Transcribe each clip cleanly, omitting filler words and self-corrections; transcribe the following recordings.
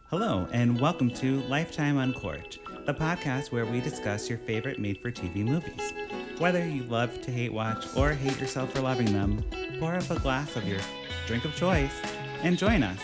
Hello, and welcome to Lifetime Uncorked, the podcast where we discuss your favorite made-for-TV movies. Whether you love to hate watch or hate yourself for loving them, pour up a glass of your drink of choice and join us.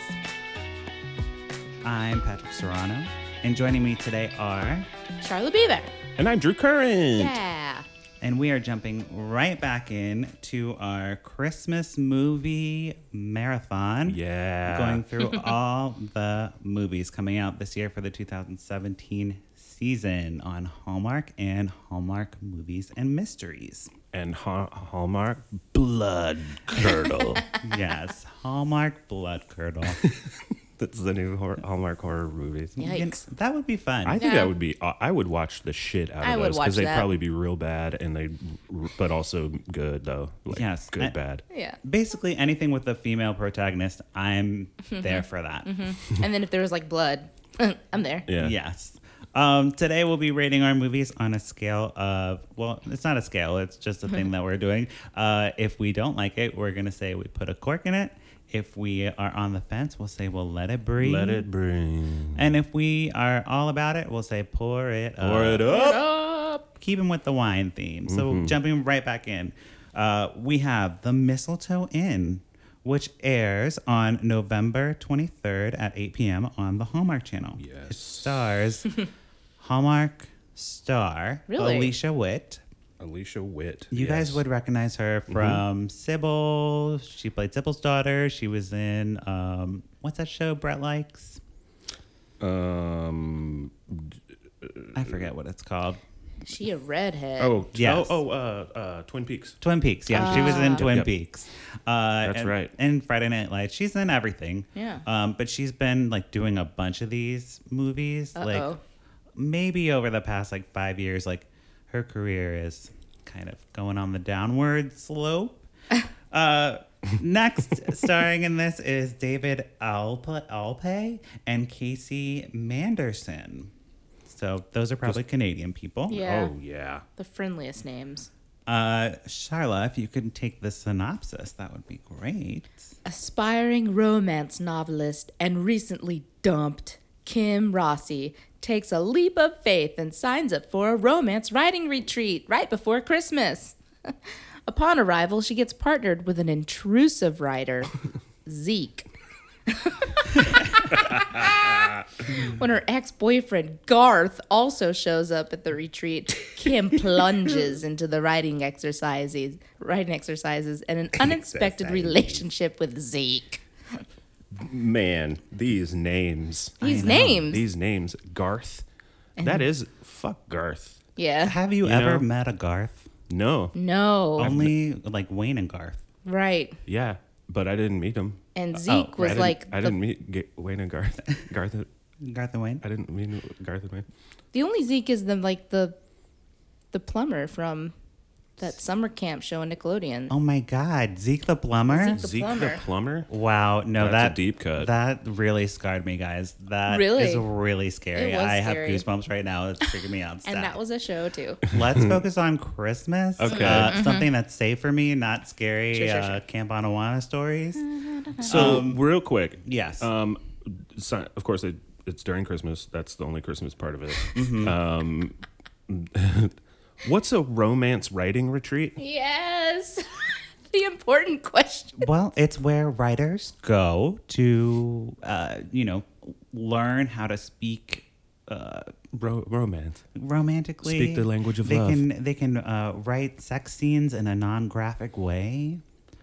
I'm Patrick Serrano, and joining me today are... Charlotte Beaver. And I'm Drew Current. Yeah. And we are jumping right back in to our Christmas movie marathon. Yeah. Going through all the movies coming out this year for the 2017 season on Hallmark and Hallmark Movies and Mysteries. And Hallmark Blood Curdle. Yes, Hallmark Blood Curdle. That's the new Hallmark horror movies. Yikes. That would be fun. I think Yeah. that would be. I would watch the shit out I of would those watch because they'd that. probably be real bad but also good though. Like, Yes. good bad. Yeah. Basically, anything with a female protagonist, I'm there for that. And then if there was like blood, I'm there. Yeah. Yes. Today we'll be rating our movies on a scale of, well, it's not a scale, it's just a thing that we're doing. If we don't like it, we're going to say we put a cork in it. If we are on the fence, we'll say we'll let it breathe. Let it breathe. And if we are all about it, we'll say pour it up. Pour it up. Keeping with the wine theme. So jumping right back in, we have The Mistletoe Inn, which airs on November 23rd at 8 p.m. on the Hallmark Channel. Yes. It stars Hallmark star Really? Alicia Witt. Alicia Witt. You guys would recognize her from Sybil. She played Sybil's daughter. She was in, what's that show Brett likes? Um. I forget what it's called. She a redhead. Oh. Yes. Twin Peaks. Twin Peaks. Yeah, she was in Twin Yep. Peaks. That's right. And Friday Night Lights. She's in everything. Yeah. But she's been like doing a bunch of these movies. Like Uh-oh. maybe over the past like 5 years, like her career is kind of going on the downward slope. Next, starring in this is David Alpe and Casey Manderson. So those are probably Canadian people. Yeah. Oh yeah. The friendliest names. Charla, if you could take the synopsis, that would be great. Aspiring romance novelist and recently dumped Kim Rossi takes a leap of faith and signs up for a romance writing retreat right before Christmas. Upon arrival, she gets partnered with an intrusive writer, Zeke. When her ex-boyfriend, Garth, also shows up at the retreat, Kim plunges into the writing exercises and an unexpected relationship with Zeke. Man, these names. These names. These names. Garth. That is fuck Garth. Yeah. Have you You ever know? met a Garth? No. No. Only like Wayne and Garth. Right. Yeah, but I didn't meet him. And Zeke was I didn't meet Wayne and Garth. Garth. Garth and Wayne? I didn't meet Garth and Wayne. the only Zeke is the plumber from that summer camp show on Nickelodeon. Oh my God, Zeke the plumber? Zeke the Zeke plumber. the plumber. Wow, no, That's a deep cut. That really scarred me, guys. That Really? is really scary. It was I scary. have goosebumps right now. It's freaking me out. And that was a show too. Let's focus on Christmas. Okay. Something that's safe for me, not scary. Sure. Camp Anawana stories. So real quick. Yes. So, of course, it's during Christmas. That's the only Christmas part of it. What's a romance writing retreat? Yes. The important question. Well, it's where writers go to, learn how to speak Romance. romantically. Speak the language of they love. They can write sex scenes in a non-graphic way.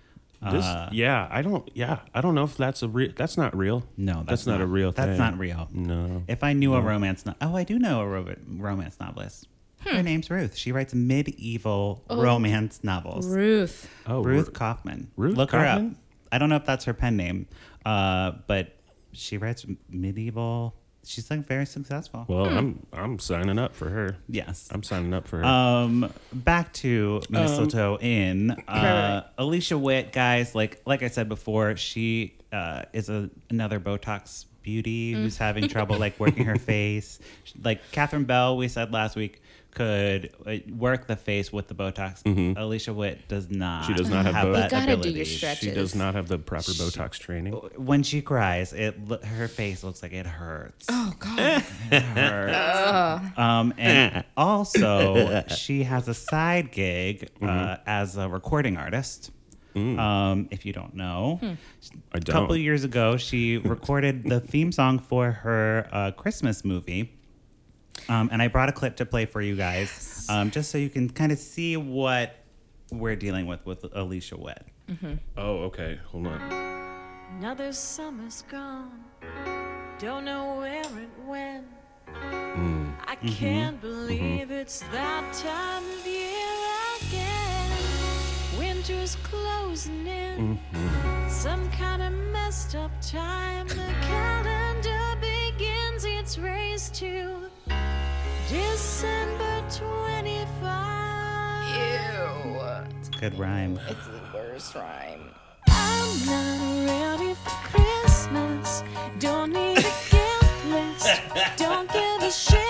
I don't know if that's that's not real. No, that's not a real thing. That's not real. No. If I knew a romance, I do know a romance novelist. Her name's Ruth. She writes medieval romance novels. Ruth. Oh, Ruth Kaufman. Ruth Look her up. Kaufman? I don't know if that's her pen name, but she writes medieval. She's like very successful. Well, I'm signing up for her. Yes. I'm signing up for her. Back to Mistletoe Inn. Right. Alicia Witt, guys, like I said before, she is another Botox beauty who's having trouble like working her face. Like Catherine Bell, we said last week, could work the face with the Botox. Alicia Witt does not. She does not have that You gotta ability. do your stretches. She does not have the proper Botox training. When she cries, her face looks like it hurts. Oh God. It hurts. And also, she has a side gig as a recording artist. If you don't know, I a don't. couple of years ago, she recorded the theme song for her Christmas movie. And I brought a clip to play for you guys, just so you can kind of see what we're dealing with Alicia Witt. Oh, okay. Hold on. Another summer's gone. Don't know where it went. I can't believe it's that time of year again. Winter's closing in. Some kind of messed up time. The calendar begins its race to December 25. Ew. It's a good rhyme. It's the worst rhyme. I'm not ready for Christmas. Don't need a gift list. Don't give a shit.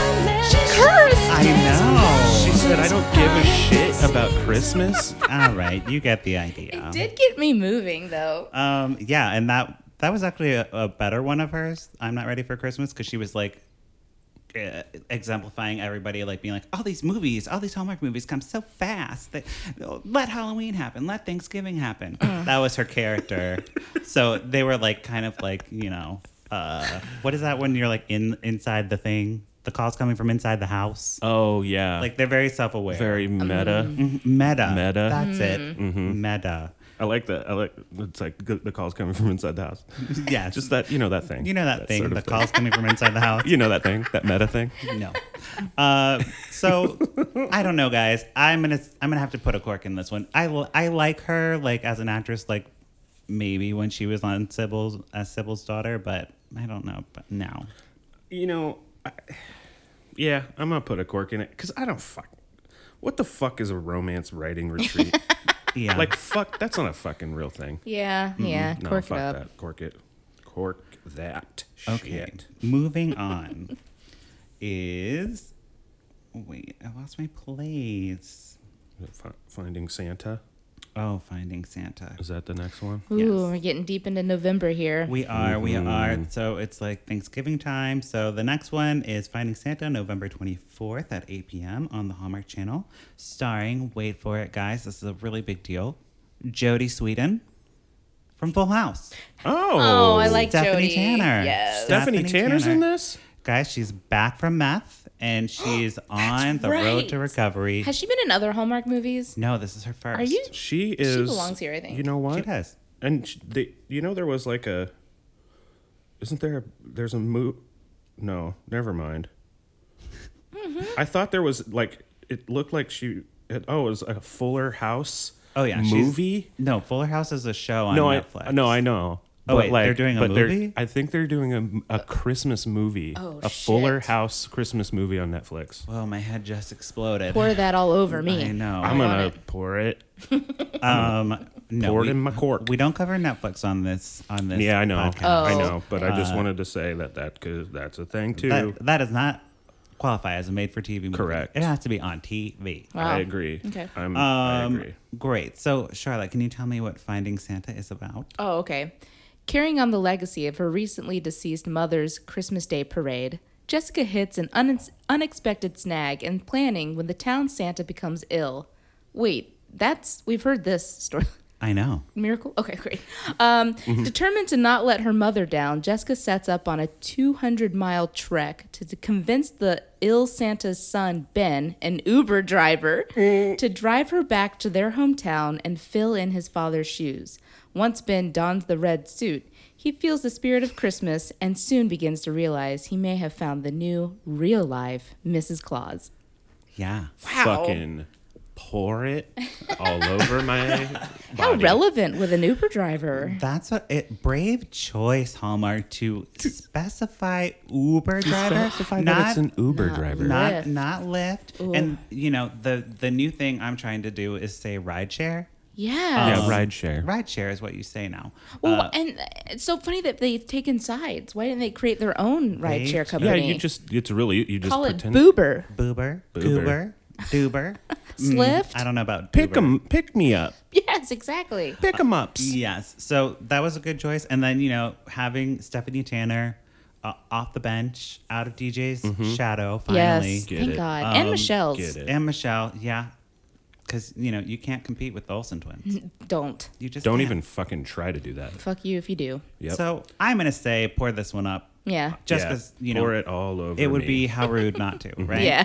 I know. She said, I don't give a shit about Christmas. All right, you get the idea. It did get me moving though. Yeah, and that was actually a better one of hers. I'm not ready for Christmas because she was like exemplifying everybody, like being like, all these Hallmark movies come so fast. Let Halloween happen, let Thanksgiving happen. That was her character. So they were like kind of like, what is that when you're like inside the thing? The call's coming from inside the house. Oh, yeah. Like they're very self-aware. very meta. Meta. Meta. That's it. Meta. I like that. It's like the call's coming from inside the house. Yeah. Just that, that thing. You know that thing, sort the of thing. call's coming from inside the house. You know that thing, that meta thing. No. So I don't know, guys. I'm gonna have to put a cork in this one. I like her like as an actress, like maybe when she was on Sybil's daughter, but I don't know. But no. Yeah, I'm gonna put a cork in it because I don't what the fuck is a romance writing retreat? Yeah. Like fuck, that's not a fucking real thing. Yeah. No, Cork fuck it up. that. Cork that. Okay. Shit. Moving on is wait, I lost my place. Finding Santa. Oh, Finding Santa. Is that the next one? Ooh, Yes. we're getting deep into November here. We are. So it's like Thanksgiving time. So the next one is Finding Santa, November 24th at 8 p.m. on the Hallmark Channel, starring, wait for it, guys, this is a really big deal, Jodie Sweetin from Full House. Oh, I like Stephanie Jodie. Tanner. Yes. Stephanie Tanner's in this? Guys, she's back from meth, and she's on the road right. to recovery. Has she been in other Hallmark movies? No, this is her first. Are you? She is. belongs here, I think. You know what? She does. And there was like a. Isn't there? There's a No, never mind. I thought there was like. It looked like it was a Fuller House. Oh, yeah. Movie. No, Fuller House is a show on No, Netflix. I know. Oh, wait, they're doing a movie? I think they're doing a Christmas movie. Oh, a Fuller shit. House Christmas movie on Netflix. Well, my head just exploded. Pour that all over me. I know. I'm want gonna it. pour it. No, Pour it in my cork. We don't cover Netflix on this. Yeah, I know. podcast. I know. But I just wanted to say because that's a thing too. That does not qualify as a made-for-TV movie. Correct. It has to be on TV. Wow. I agree. Okay. I agree. Great. So, Charlotte, can you tell me what Finding Santa is about? Oh, okay. Carrying on the legacy of her recently deceased mother's Christmas Day parade, Jessica hits an unexpected snag in planning when the town Santa becomes ill. Wait, we've heard this story. I know. Miracle? Okay, great. Determined to not let her mother down, Jessica sets up on a 200-mile trek to convince the ill Santa's son, Ben, an Uber driver, to drive her back to their hometown and fill in his father's shoes. Once Ben dons the red suit, he feels the spirit of Christmas and soon begins to realize he may have found the new, real-life Mrs. Claus. Yeah. Wow. Fucking pour it all over my body. How relevant with an Uber driver. That's brave choice, Hallmark, to specify Uber driver. Specify that it's an Uber driver. Lyft. Not Lyft. Ooh. And, the new thing I'm trying to do is say rideshare. Yeah. ride share. Ride share is what you say now. Well, and it's so funny that they've taken sides. Why didn't they create their own rideshare Yeah, company? you just call it pretend. Boober. Boober, Boober. Goober, Slift. I don't know about Pick Boober. pick me up. Yes, exactly. Pick 'em ups. Yes. So that was a good choice. And then, having Stephanie Tanner off the bench, out of DJ's shadow, finally. Yes, Get thank it. God. And Michelle's. Get it. And Michelle, yeah. Because, you can't compete with the Olsen twins. Don't. You just Don't can't. even fucking try to do that. Fuck you if you do. Yep. So I'm going to say pour this one up. Yeah. Just Yeah, because, pour it all over. it would me. be how rude not to, right? Yeah.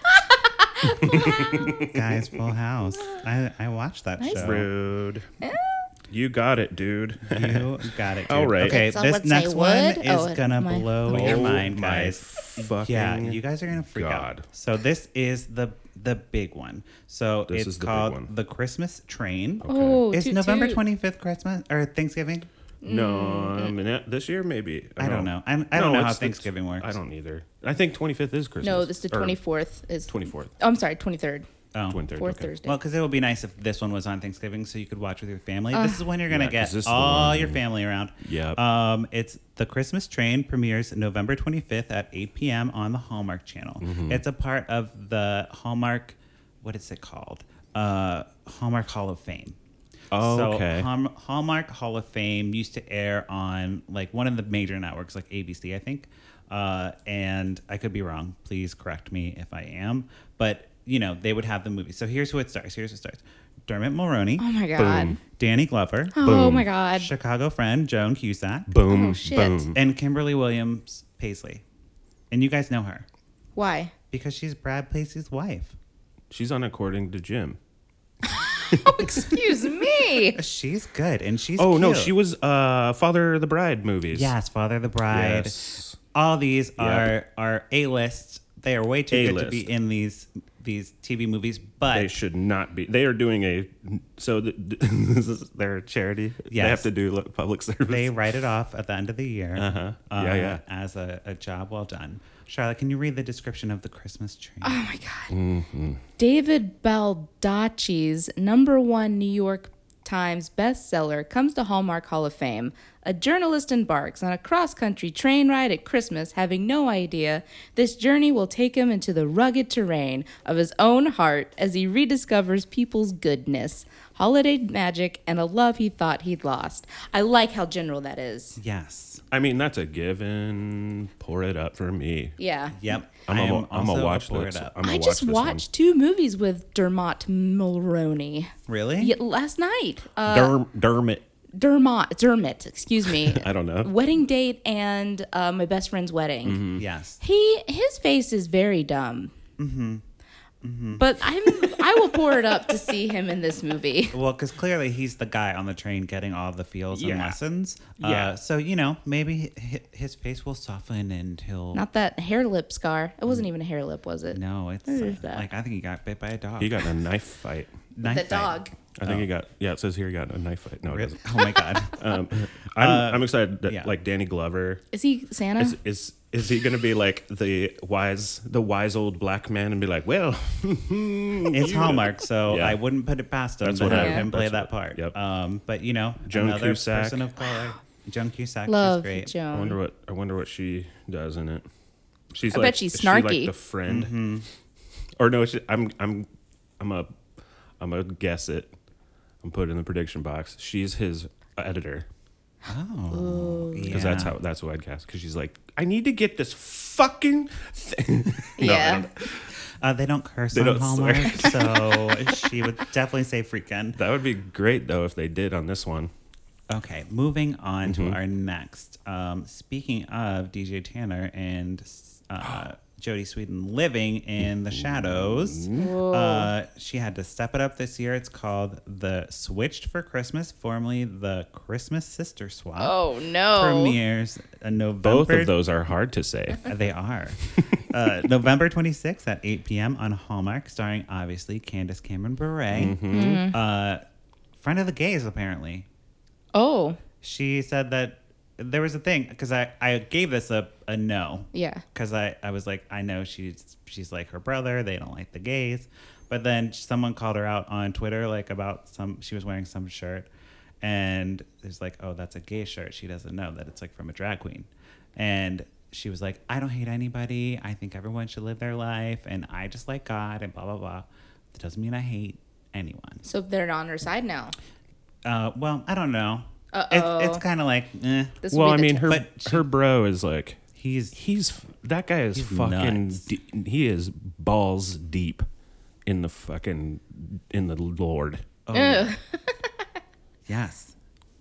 Guys, Full House. I watched that Nice. show. rude. You got it, dude. You got it. Dude. All right. Okay, So this would say next one would? is Oh, gonna my- blow your Oh mind, my guys. fucking Yeah, you guys are gonna freak God. out. So this is the big one. So This it's is the big called one. The Christmas Train. Oh, Is toot November toot. 25th Christmas or Thanksgiving? No, I mean, this year maybe. I don't know. I don't know how it's Thanksgiving works. I don't either. I think 25th is Christmas. No, this is the Or 24th. Is 24th. Oh, I'm sorry, 23rd. Oh. 23rd. Fourth okay. Thursday. Well, because it would be nice if this one was on Thanksgiving, so you could watch with your family. This is when you're gonna Yeah, 'cause get this is the all one- your family around. Yep. It's The Christmas Train premieres November 25th at 8 p.m. on the Hallmark Channel. Mm-hmm. It's a part of the Hallmark. What is it called? Hallmark Hall of Fame. Oh, So okay. Hallmark Hall of Fame used to air on like one of the major networks, like ABC, I think. And I could be wrong. Please correct me if I am. But they would have the movie. So here's who it stars. Dermot Mulroney. Oh my God. Boom. Danny Glover. Oh Boom. my God. Chicago friend Joan Cusack. Boom. Oh, shit. Boom. And Kimberly Williams Paisley. And you guys know her Why? because she's Brad Paisley's wife. She's on According to Jim. Oh, excuse me. She's good and she's Oh no, cute. she was Father of the Bride movies. Yes, Father of the Bride. Yes. All these Yep. are A-list. They are way too good to be A-list. in these TV movies, but They should not be. They are doing this is their charity. Yes. They have to do public service. they write it off at the end of the year Yeah. as a job well done. Charlotte, can you read the description of The Christmas Train? Oh my God. David Baldacci's #1 New York Times bestseller comes to Hallmark Hall of Fame. A journalist embarks on a cross-country train ride at Christmas, having no idea this journey will take him into the rugged terrain of his own heart as he rediscovers people's goodness, holiday magic, and a love he thought he'd lost. I like how general that is. Yes. I mean, that's a given. Pour it up for me. Yeah. Yep. I'm I am gonna also watch pour this. it up. I'm gonna I watch just this one. watched 2 movies with Dermot Mulroney. Really? Last night. Dermot. Dermot, excuse me. I don't know. Wedding Date and My Best Friend's Wedding. Yes. His face is very dumb. But I will pour it up to see him in this movie. Well, because clearly he's the guy on the train getting all the feels and Yeah. lessons. Yeah. So, maybe his face will soften and he'll... Not that hair lip scar. It wasn't even a hair lip, was it? No, it's What is that? like I think he got bit by a dog. He got in a knife fight. Knife The fight. dog. I think he got. Yeah, it says here he got in a knife fight. No, it Really? doesn't. Oh my God. I'm excited that yeah. like Danny Glover Is he Santa? is he gonna be like the wise old black man and be like, well, It's Hallmark, so Yeah. I wouldn't put it past him That's to what have I- him play that's that what- part. yep. But Joan another Cusack. person of color, Joan Cusack, Love she's great. Joan. I wonder what she does in it. She's I like, bet she's is she like snarky. the friend, or no? I'm a guess it. I'm put it in the prediction box. She's his editor. Oh, Because yeah. that's who I'd cast. Because she's like, I need to get this fucking thing. No, I Yeah. don't- They don't curse They on don't Hallmark, swear. so she would definitely say freakin'. that would be great though if they did on this one. Okay, moving on Mm-hmm. to our next. Speaking of DJ Tanner and Jodie Sweetin living in the shadows, she had to step it up this year. It's called The Switched for Christmas, formerly The Christmas Sister Swap. Oh no. Premieres November. Both of those are hard to say. They are. November 26th at 8 p.m. on Hallmark, starring obviously Candace Cameron Bure. Friend of the gays, apparently. Oh, She said that there was a thing because I gave this a no yeah. because I was like, I know she's like her brother, they don't like the gays, But then someone called her out on Twitter, like about she was wearing some shirt, and there's like, oh, that's a gay shirt. She doesn't know that it's like from a drag queen. And she was like, I don't hate anybody. I think everyone should live their life. And I just like God and blah, blah, blah. That doesn't mean I hate anyone. So they're on her side now. Well, I don't know. Uh-oh. It's kind of like, eh. This Well, will I be the mean, her bro is like, He's that guy is he's fucking, nuts. he is balls deep in the Lord. Oh, yeah. Yes.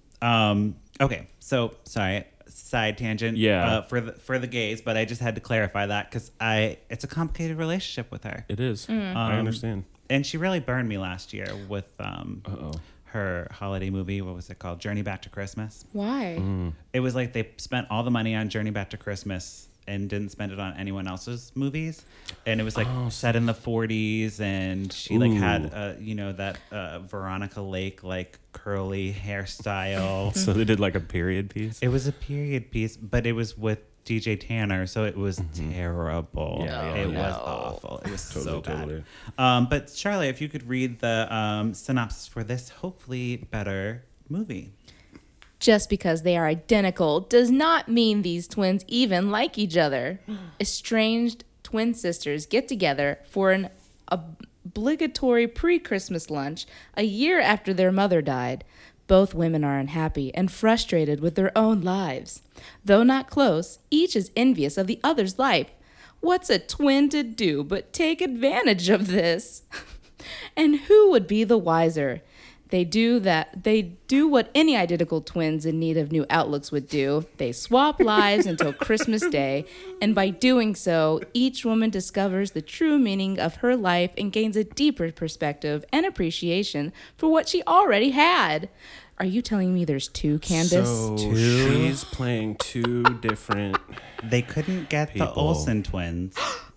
Okay. So sorry. Side tangent. Yeah. For the gays, but I just had to clarify that because it's a complicated relationship with her. It is. I understand. And she really burned me last year with Uh-oh. her holiday movie. What was it called? Journey Back to Christmas. Why? It was like they spent all the money on Journey Back to Christmas and didn't spend it on anyone else's movies. And it was like set in the 40s, and she like had that Veronica Lake like curly hairstyle. So they did like a period piece. It was a period piece, but it was with DJ Tanner, so it was terrible. Yeah, it yeah. was awful. It was so bad. Totally. But Charlie, if you could read the synopsis for this hopefully better movie. Just because they are identical does not mean these twins even like each other. Estranged twin sisters get together for an obligatory pre-Christmas lunch a year after their mother died. Both women are unhappy and frustrated with their own lives. Though not close, each is envious of the other's life. What's a twin to do but take advantage of this? And who would be the wiser? They do what any identical twins in need of new outlooks would do. They swap lives until Christmas Day, and by doing so, each woman discovers the true meaning of her life and gains a deeper perspective and appreciation for what she already had. Are you telling me there's two, Candace? So she's playing two different. They couldn't get the People. Olsen twins.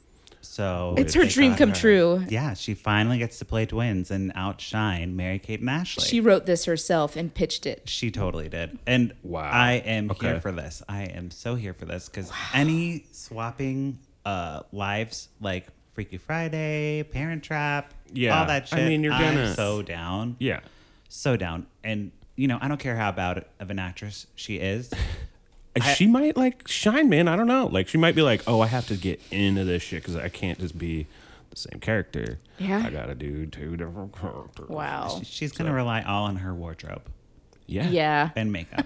So It's her they dream got come her. true. Yeah, she finally gets to play twins and outshine Mary-Kate and Ashley. She wrote this herself and pitched it. She totally did. And Wow. I am Okay. here for this. I am so here for this because any swapping lives like Freaky Friday, Parent Trap, Yeah. all that shit, I mean, you're I'm gonna- so down. Yeah. So down. And, I don't care how bad of an actress she is. She might like shine, man. I don't know. Like she might be like, oh, I have to get into this shit because I can't just be the same character. Yeah. I gotta do two different characters. Wow. She's going to rely all on her wardrobe Yeah. Yeah. and makeup.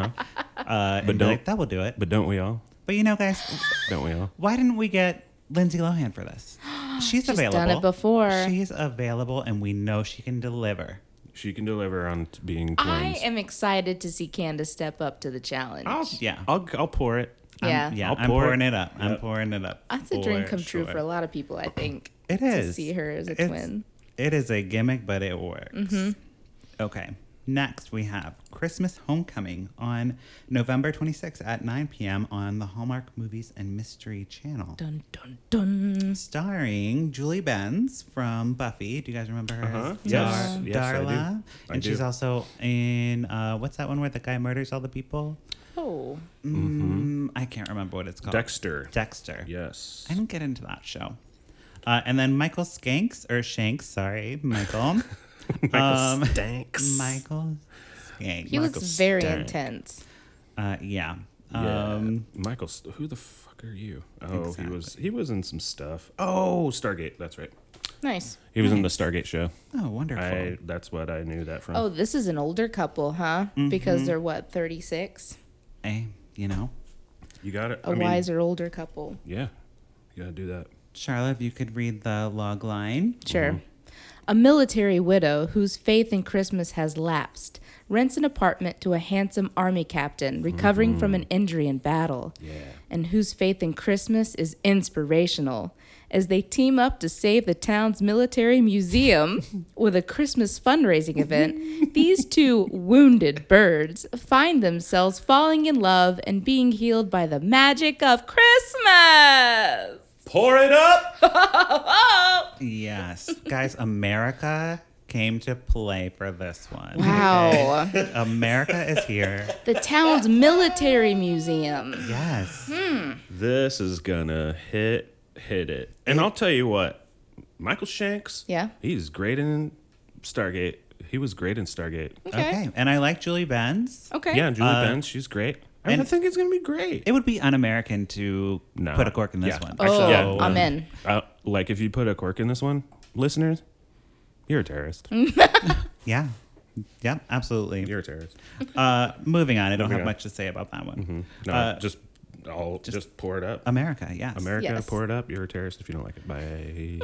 And be don't- like, that will do it. But don't we all? But guys, Don't we all? why didn't we get Lindsay Lohan for this? She's available. done it before. She's available, and we know she can deliver. She can deliver on being I twins. am excited to see Candace step up to the challenge. Yeah. I'll pour it. Yeah. Yeah, I'll I'm pour pouring it. it up. I'm pouring it up. That's a dream for come true sure. for a lot of people, I think. It To is. see her as a It's- twin. It is a gimmick, but it works. Okay. Next, we have Christmas Homecoming on November 26th at 9 p.m. on the Hallmark Movies and Mystery Channel. Dun, dun, dun. Starring Julie Benz from Buffy. Do you guys remember her? Uh-huh. as Yes. Yes, I do. Darla. I And she's do. also in, what's that one where the guy murders all the people? Oh. I can't remember what it's called. Dexter. Dexter. Yes. I didn't get into that show. And then Michael Shanks, sorry, Michael. Michael Stanks. Michael Shanks. He looks Michael very Stern. intense. Yeah. Yeah. Michael, who the fuck are you? Oh, Exactly. he was in some stuff. Oh, Stargate. That's right. Nice. He was in the Stargate show. Oh, wonderful. That's what I knew that from. Oh, this is an older couple, huh? Because they're what, 36? Hey, you got it. A wiser older couple. Yeah, you gotta do that. Charlotte, if you could read the log line. Sure. A military widow whose faith in Christmas has lapsed rents an apartment to a handsome army captain recovering from an injury in battle, and whose faith in Christmas is inspirational. As they team up to save the town's military museum with a Christmas fundraising event, these two wounded birds find themselves falling in love and being healed by the magic of Christmas. Pour it up. Yes. Guys, America came to play for this one. Wow. Okay? America is here. The town's military museum. Yes. This is gonna hit it. And I'll tell you what, Michael Shanks. Yeah. He's great in Stargate. He was great in Stargate. Okay. And I like Julie Benz. Okay. Yeah, Julie Benz, she's great. I and- think it's gonna be great. It would be un-American to No. put a cork in this Yeah. one. Oh, yeah, I'm in. Like if you put a cork in this one, listeners, you're a terrorist. Yeah. Yeah, absolutely. You're a terrorist. Moving on. I don't Moving have on. much to say about that one. No, just pour it up. America, yes. America, Yes. pour it up. You're a terrorist if you don't like it. Bye.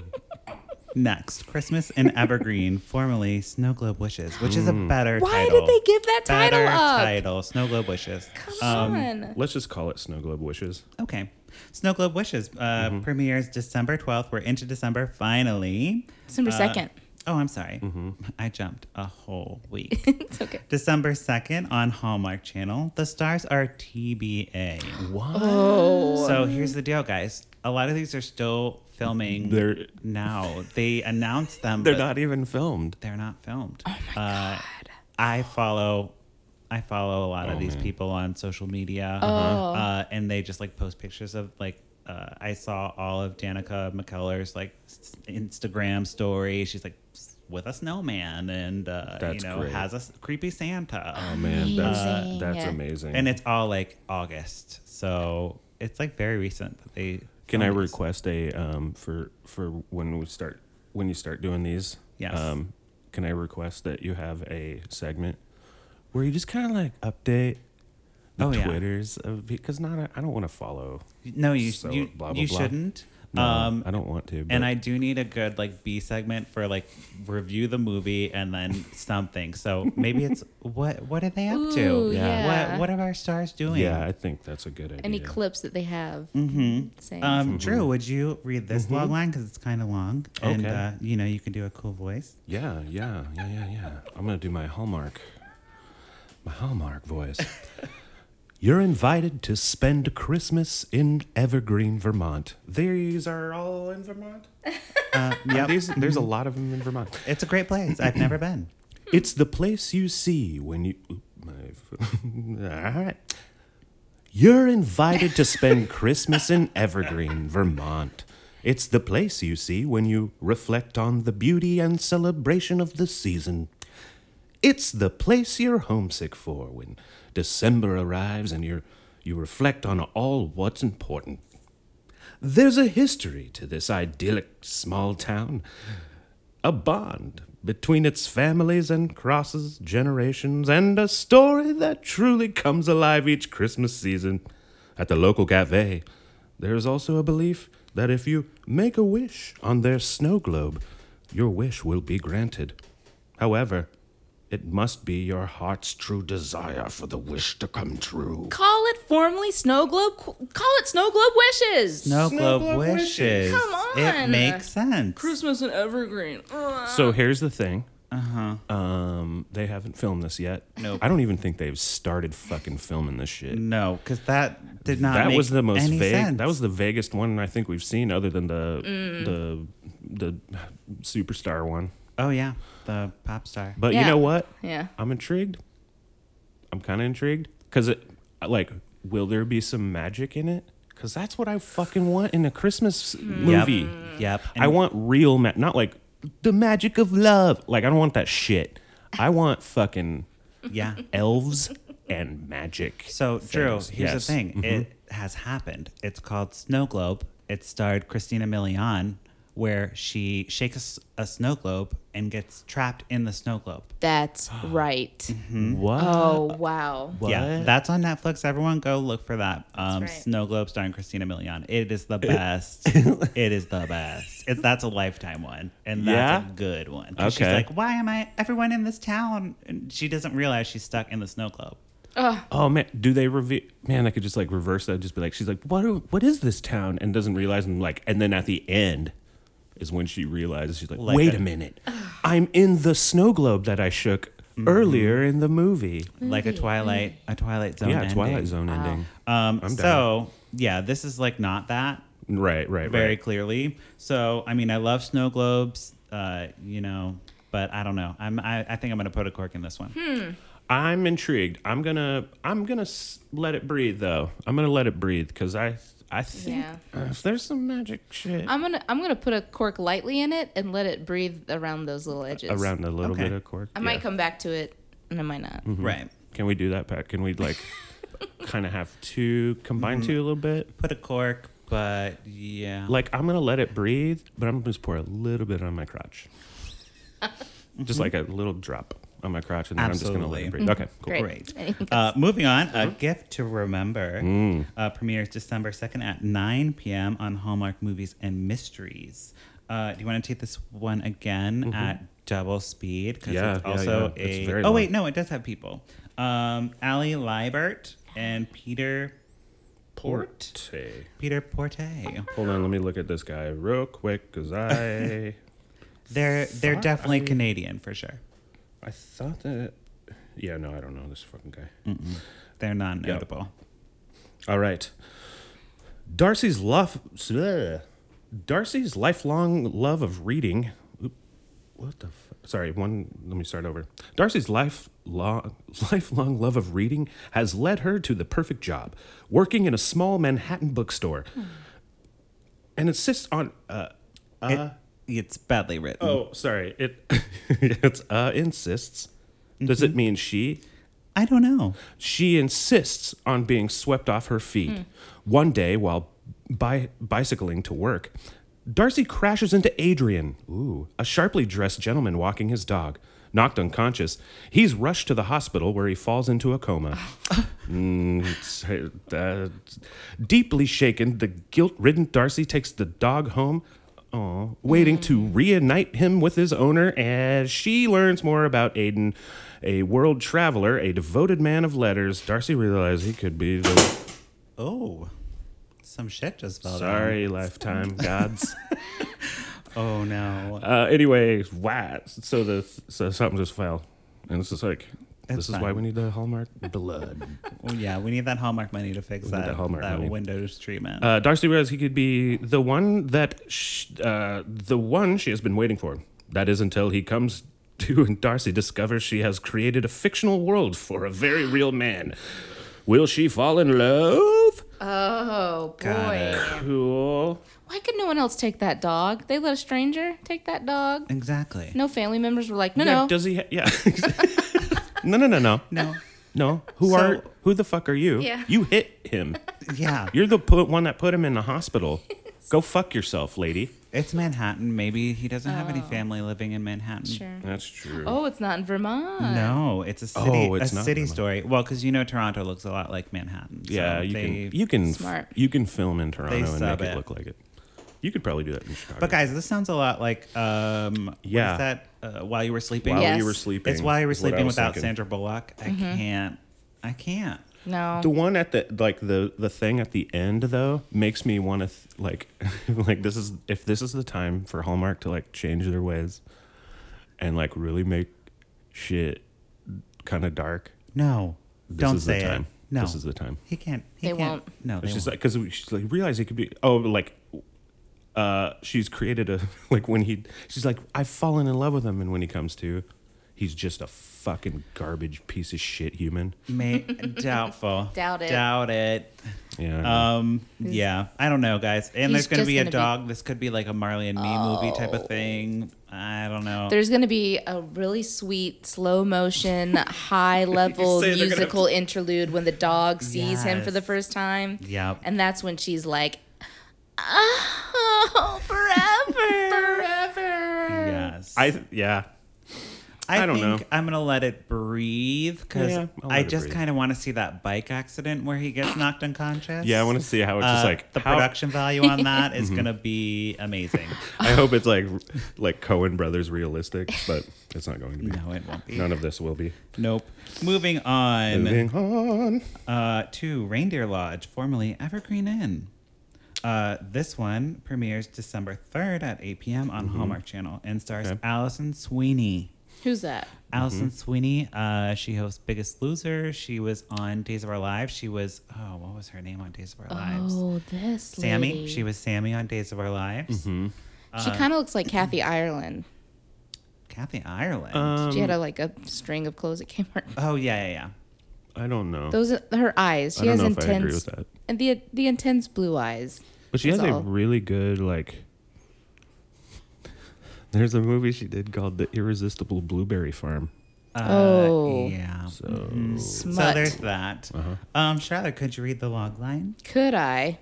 Next, Christmas in Evergreen, formerly Snow Globe Wishes, which is a better Why title. did they give that title better up? title, Snow Globe Wishes. Come on. Let's just call it Snow Globe Wishes. Okay. Snow Globe Wishes premieres December 12th. We're into December finally. December 2nd. Oh, I'm sorry. I jumped a whole week. It's okay. December 2nd on Hallmark Channel. The stars are TBA. What? Oh. So here's the deal, guys. A lot of these are still filming They're- now. They announced them. They're but not even filmed. They're not filmed. Oh my God. I follow a lot of these man. people on social media, and they just like post pictures of like. I saw all of Danica McKellar's like Instagram story. She's like with a snowman and That's great. has a creepy Santa. Oh man, that's Amazing. amazing. And it's all like August, so it's like very recent that they. Can I filmed these. request a for when you start doing these? Yes. Can I request that you have a segment where you just kind of like update the Oh, yeah. Twitters because I don't want to follow. No, you So, you blah, blah, you blah. shouldn't. No, I don't want to. But And I do need a good like B segment for like review the movie and then something. So maybe it's what are they up to? Ooh, yeah. What are our stars doing? yeah, I think that's a good idea. Any clips that they have. Drew, would you read this log line because it's kind of long, and Okay. you can do a cool voice. Yeah. I'm gonna do my Hallmark voice. You're invited to spend Christmas in Evergreen, Vermont. These are all in Vermont. Yep. There's a lot of them in Vermont. It's a great place. I've never been. It's the place you see when you. All right. You're invited to spend Christmas in Evergreen, Vermont. It's the place you see when you reflect on the beauty and celebration of the season. It's the place you're homesick for when December arrives and you reflect on all what's important. There's a history to this idyllic small town, a bond between its families and crosses generations, and a story that truly comes alive each Christmas season. At the local cafe, there's also a belief that if you make a wish on their snow globe, your wish will be granted. However, it must be your heart's true desire for the wish to come true. Call it formally Snow Globe. Call it Snow Globe Wishes. Snow Globe Globe Wishes. Come on. It makes sense. Christmas in Evergreen. So here's the thing. Uh-huh. They haven't filmed this yet. Nope. I don't even think they've started fucking filming this shit. No, because that did not. That make was the most any vague. sense. That was the vaguest one I think we've seen, other than the superstar one. Oh yeah, the pop star. But you Yeah. know what? Yeah. I'm intrigued. I'm kind of intrigued because will there be some magic in it? Because that's what I fucking want in a Christmas movie. Yep. I want real not like the magic of love. Like I don't want that shit. I want fucking Yeah. elves and magic. So, Drew, things. here's Yes. the thing. Mhm. It has happened. It's called Snow Globe. It starred Christina Milian, where she shakes a snow globe and gets trapped in the snow globe. That's right. What? Oh, wow. What? Yeah, that's on Netflix. Everyone go look for that. right. Snow Globe starring Christina Milian. It is the best. It is the best. That's a Lifetime one, and that's Yeah? a good one. 'Cause She's Okay. like, why am I everyone in this town? And she doesn't realize she's stuck in the snow globe. Oh man, do they reveal? Man, I could just like reverse that. Just be like, she's like, what is this town? And doesn't realize, and then at the end is when she realizes. She's like, Like wait a- a minute, I'm in the snow globe that I shook earlier in the movie. Like a Twilight Zone. Yeah, ending. Twilight Zone ending. So yeah, this is like not that Right. very clearly. So I mean, I love snow globes, but I don't know. I think I'm gonna put a cork in this one. I'm intrigued. I'm gonna let it breathe though. I'm gonna let it breathe because I think if there's some magic shit I'm gonna put a cork lightly in it and let it breathe around those little edges. around a little bit of cork. I might come back to it, and I might not. Right. Can we do that, Pat? Can we like kind of have two combine two a little bit? Put a cork, but yeah. Like I'm gonna let it breathe, but I'm gonna just pour a little bit on my crotch, just like a little drop on my crotch, and then I'm just gonna let it breathe. Okay, cool. Great. Great. Moving on, A Gift to Remember premieres December 2nd at 9 p.m. on Hallmark Movies and Mysteries. Do you want to take this one again at double speed? Because it's also It's very Oh, long. wait, no, it does have people. Allie Liebert and Peter Porte. Peter Porte. Hold on, let me look at this guy real quick because They're definitely Canadian for sure. I thought that. Yeah, no, I don't know this fucking guy. They're non-notable. All right. Darcy's lifelong love of reading. What the Sorry, let me start over. Darcy's lifelong love of reading has led her to the perfect job, working in a small Manhattan bookstore. And insists on It's badly written. Oh, sorry. It's insists. Does it mean she? I don't know. She insists on being swept off her feet. One day, while bicycling to work, Darcy crashes into Adrian, a sharply dressed gentleman walking his dog. Knocked unconscious, he's rushed to the hospital where he falls into a coma. Deeply shaken, the guilt-ridden Darcy takes the dog home, waiting to reunite him with his owner as she learns more about Aiden, a world traveler, a devoted man of letters. Darcy realized he could be the... Oh, some shit just fell down. Sorry, Lifetime gods. Oh no. Anyway, wow. So something just fell, and this is like, It's this is fine. why we need the Hallmark blood. Well, yeah, we need that Hallmark money to fix We need that that Hallmark money. Windows treatment. Darcy realized he could be the one the one she has been waiting for. That is until he comes to and Darcy discovers she has created a fictional world for a very real man. Will she fall in love? Oh Got it. boy! Cool. Why could no one else take that dog? They let a stranger take that dog. Exactly. No family members were like, no, Yeah, no. does he? Yeah. No. No. Who the fuck are you? Yeah. You hit him. Yeah. You're the one that put him in the hospital. Go fuck yourself, lady. It's Manhattan. Maybe he doesn't have any family living in Manhattan. Sure. That's true. Oh, it's not in Vermont. No, it's a city. Oh, it's a not city Vermont. story. Well, because Toronto looks a lot like Manhattan. So Yeah, you can Smart. you can film in Toronto and sub make it it. look like it. You could probably do that in Chicago. But guys, this sounds a lot like Yeah. what is that? While You Were Sleeping. While Yes. You Were Sleeping. It's While You Were is what I Sleeping was without thinking. Sandra Bullock. I can't. No. The one at the thing at the end though makes me want to like this is the time for Hallmark to like change their ways and like really make shit kind of dark. No, This don't is say the time. it. No, This is the time. He can't. He They can't. won't. No, they It's just won't. like because she's like realize he could be she's created a like when she's like I've fallen in love with him and when he comes to he's just a fucking garbage piece of shit human. Doubtful. Doubt it. Doubt it. Yeah. Yeah, I don't know, guys. And there's He's going to just be a gonna be- dog. This could be like a Marley and Me movie type of thing. I don't know. There's going to be a really sweet, slow motion, high level say they're gonna have musical interlude when the dog sees him for the Yes. first time. Yep. And that's when she's like, oh, forever. Yes. I don't think know. I'm gonna let it breathe because Yeah, I'll I let it just breathe. kind of want to see that bike accident where he gets knocked unconscious. Yeah, I want to see how it's just like the how- production value on that is gonna be amazing. I hope it's like Coen Brothers realistic, but it's not going to be. No, it won't be. None of this will be. Nope. Moving on Moving on. to Reindeer Lodge, formerly Evergreen Inn. This one premieres December 3rd at 8 p.m. on Hallmark Channel and stars Okay. Allison Sweeney. Who's that? Allison Sweeney, she hosts Biggest Loser. She was on Days of Our Lives. She was, what was her name on Days of Our Lives? Oh, this Sammy. lady. She was Sammy on Days of Our Lives. She kind of looks like Kathy Ireland. Kathy Ireland. She had a string of clothes at Kmart. Oh yeah. I don't know. Those are her eyes. She I don't has know if I agree intense with that. and the intense blue eyes. But she That's has a all. really good There's a movie she did called The Irresistible Blueberry Farm. Yeah. So So Smut. there's that. Charlotte, could you read the log line? Could I?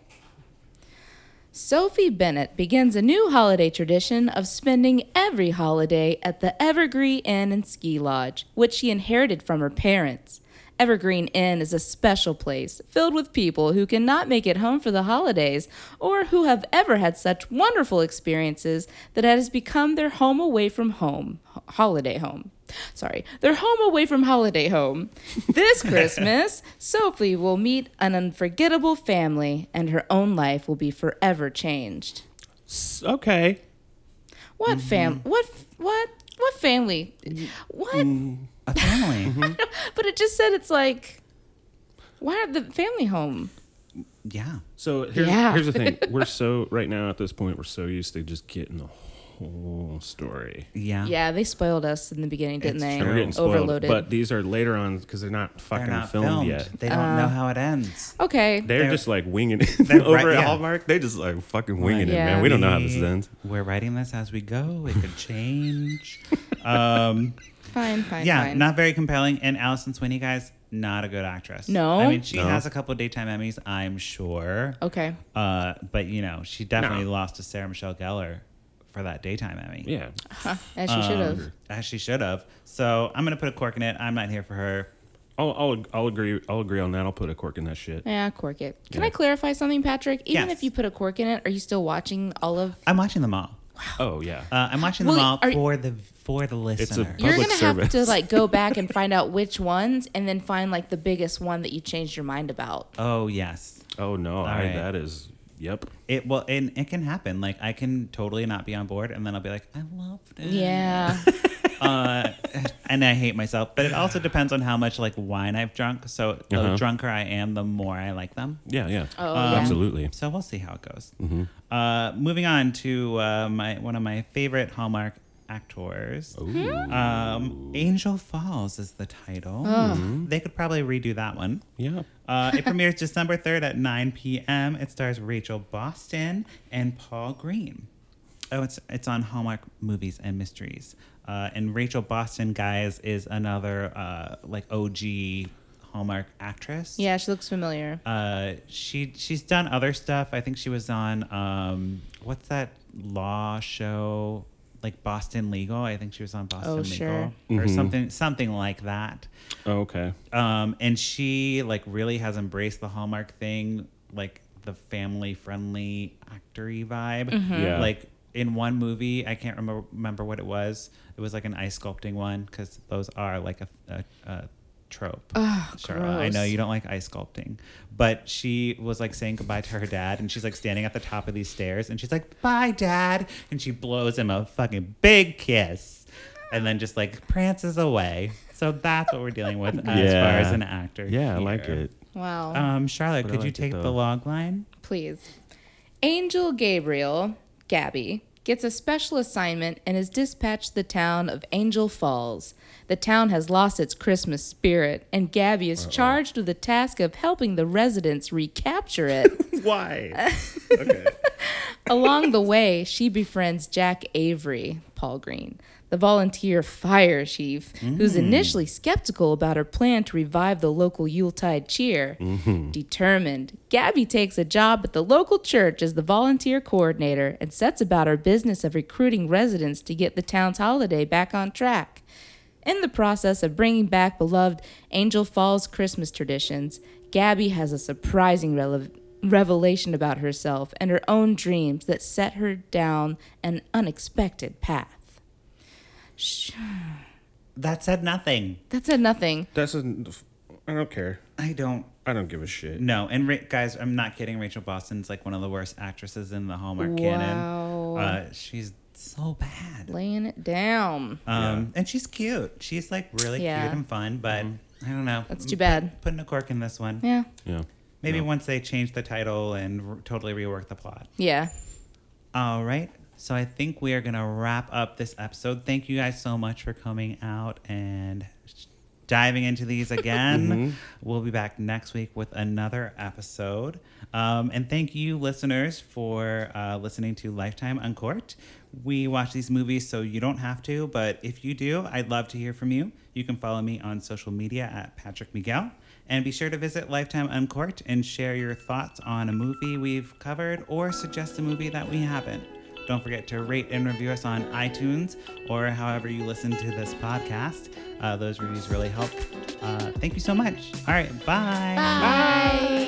Sophie Bennett begins a new holiday tradition of spending every holiday at the Evergreen Inn and Ski Lodge, which she inherited from her parents. Evergreen Inn is a special place filled with people who cannot make it home for the holidays or who have ever had such wonderful experiences that it has become their home away from home, holiday home. Sorry, their home away from holiday home. This Christmas, Sophie will meet an unforgettable family and her own life will be forever changed. okay. What family? What family? What? A family. But it just said it's like, why are the family home? Yeah. So Yeah. here's the thing. We're so right now at this point we're so used to just getting the whole story. Yeah. Yeah, they spoiled us in the beginning, didn't It's they? And we're getting spoiled. Overloaded. But these are later on because they're not They're fucking not filmed yet. They don't know how it ends. Okay. They're just like winging it they're over right- at yeah. Hallmark. They just like fucking winging it, Yeah. man. We don't know how this ends. We're writing this as we go. It could change. Fine. Yeah, not very compelling. And Alison Sweeney, guys, not a good actress. No? I mean, she No. has a couple of daytime Emmys, I'm sure. Okay. But she definitely No. lost to Sarah Michelle Gellar for that daytime Emmy. Yeah. As she should have. As she should have. So I'm gonna put a cork in it. I'm not here for her. I'll agree on that. I'll put a cork in that shit. Yeah, cork it. Can Yeah. I clarify something, Patrick? Even Yes. if you put a cork in it, are you still watching all of? I'm watching them all. Oh yeah. I'm watching them Well, all are- for the listener. You're Public gonna have service. to go back and find out which ones, and then find the biggest one that you changed your mind about. Oh yes. Oh no. right. That is. Yep. And it can happen. Like I can totally not be on board, and then I'll be like, I loved it. Yeah. And I hate myself. But it also depends on how much wine I've drunk. So the Uh-huh. drunker I am, the more I like them. Yeah. Yeah. Oh, yeah. Absolutely. So we'll see how it goes. Mm-hmm. Moving on to one of my favorite Hallmark actors. Angel Falls is the title. They could probably redo that one. Yeah. It premieres December 3rd at 9 p.m. It stars Rachel Boston and Paul Green. Oh, it's on Hallmark Movies and Mysteries. And Rachel Boston, guys, is another OG Hallmark actress. Yeah, she looks familiar. She's done other stuff. I think she was on what's that law show? Boston Legal. I think she was on Boston Legal sure. or something like that. Oh, okay. And she really has embraced the Hallmark thing, the family friendly actory vibe. Yeah. In one movie, I can't remember what it was. It was an ice sculpting one because those are a trope. Oh, Charlotte, I know gross. you don't like ice sculpting, but she was saying goodbye to her dad, and she's standing at the top of these stairs, and she's like, "Bye, Dad," and she blows him a fucking big kiss, and then just prances away. So that's what we're dealing with as Yeah. far as an actor. Yeah, I like here. it. Wow. Charlotte, But I could you like it, take though. the log line? Please. Angel Gabriel, Gabby, gets a special assignment and is dispatched to the town of Angel Falls. The town has lost its Christmas spirit, and Gabby is charged with the task of helping the residents recapture it. Why? Okay. Along the way, she befriends Jack Avery, Paul Green, the volunteer fire chief, who's initially skeptical about her plan to revive the local Yuletide cheer. Determined, Gabby takes a job at the local church as the volunteer coordinator and sets about her business of recruiting residents to get the town's holiday back on track. In the process of bringing back beloved Angel Falls Christmas traditions, Gabby has a surprising revelation about herself and her own dreams that set her down an unexpected path. That said nothing. That said nothing. I don't care. I don't. I don't give a shit. No, and guys, I'm not kidding. Rachel Boston's one of the worst actresses in the Hallmark canon. She's so bad. Laying it down. And she's cute. She's really Yeah. cute and fun, but I don't know. That's too bad. Putting a cork in this one. Yeah. Yeah. Maybe No. once they change the title and totally rework the plot. Yeah. All right. So I think we are going to wrap up this episode. Thank you guys so much for coming out and diving into these again. We'll be back next week with another episode. And thank you, listeners, for listening to Lifetime Uncorked. We watch these movies so you don't have to, but if you do, I'd love to hear from you. You can follow me on social media at Patrick Miguel. And be sure to visit Lifetime Uncorked and share your thoughts on a movie we've covered or suggest a movie that we haven't. Don't forget to rate and review us on iTunes or however you listen to this podcast. Those reviews really help. Thank you so much. All right, bye. Bye.